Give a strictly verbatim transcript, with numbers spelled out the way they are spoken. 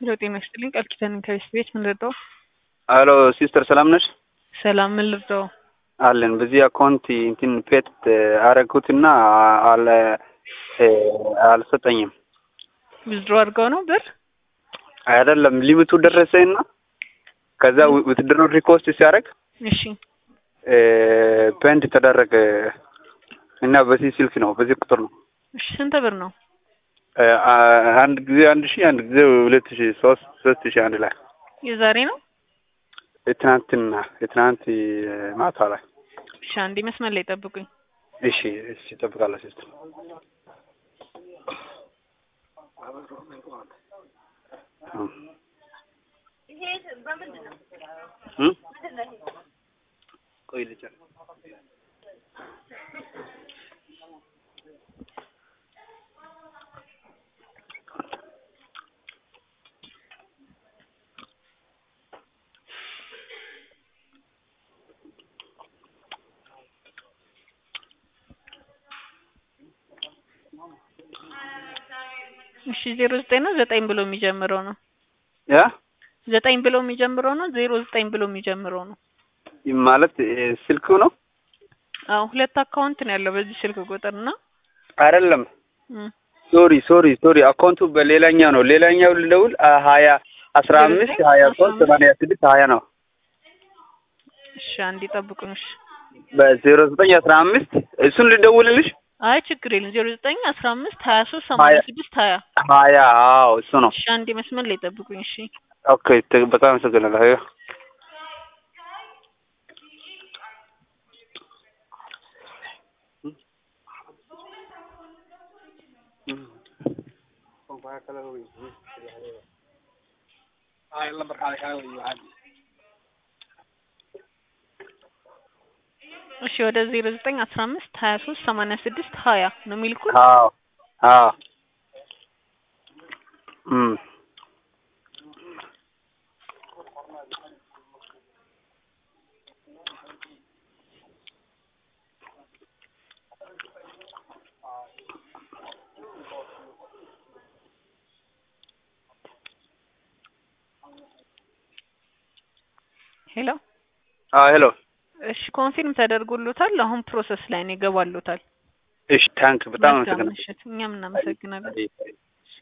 ሄሎ ጤና ይስጥልኝ ቃል ኪዳን ከቤት ቤት ምን ልርዳው? አሎ ሲስተር ሰላም ነሽ? ሰላም ምን ልርዳው? አለን በዚህ አካውንት እንትን ፔት አረኩትና አለ አልሰጠኝም። ዊዝድሮ አድርገው ነው ብር አይደለም ሊሚቱ ደረሰኝና ከዛ ዊዝድሮ ሪኮስት ሲያደርግ እሺ ፔንድ ተደረገ እና በዚህ ስልክ ነው በዚህ ቁጥር ነው። እሺ ስንት ብር ነው? አንድ ጊዜ አንድ ሺህ አንድ ጊዜ ሁለት ሺህ ሶስት ሶስት ሺህ አንድ ላይ የዛሬ ነው? የትናንትና የትናንት ማታ ላይ። እሺ አንዴ መስመር ላይ ጠብቁኝ። እሺ እሺ ጠብቃለሁ ሲስተር። ይሄ በምንድን ነው? እም ቆይ ልጨርስ። እሺ ዜሮ ዘጠኝ ነው ዘጠኝ ብሎ የሚጀምረው ነው? ያ ዘጠኝ ብሎ የሚጀምረው ነው ዜሮ ዘጠኝ ብሎ የሚጀምረው ነው? ማለት ስልኩ ነው? አዎ ሁለት አካውንት ነው ያለው በዚህ ስልክ ቁጥርና አይደለም ሶሪ ሶሪ ሶሪ አካውንቱ በሌላኛው ነው። ሌላኛው ልደውል ሀያ አስራ አምስት ሀያ ሶስት ሰማንያ ስድስት ሀያ ነው። እሺ አንዴ ጠብቁኝ። እሺ በዜሮ ዘጠኝ አስራ አምስት እሱን ልደውልልሽ? አይ ችግር የለም ዜሮ ዘጠኝ አስራ አምስት ሀያ ሶስት ሰማንያ ስድስት ሀያ ሀያ አዎ እሱ ነው። እሺ አንዴ መስመር ላይ ጠብቁኝ። እሺ ኦኬ በጣም አመሰግናለሁ። እሺ ወደ ዜሮ ዘጠኝ አስራ አምስት ሀያ ሶስት ሰማንያ ስድስት ሀያ ነው የሚልኩት? አዎ አዎ እም ሄሎ አዎ ሄሎ እሺ ኮንፊርም ተደርጎሎታል። አሁን ፕሮሰስ ላይ ነው ይገባሎታል። እሺ ታንክ በጣም አመሰግናለሁ። እኛም እናመሰግናለን።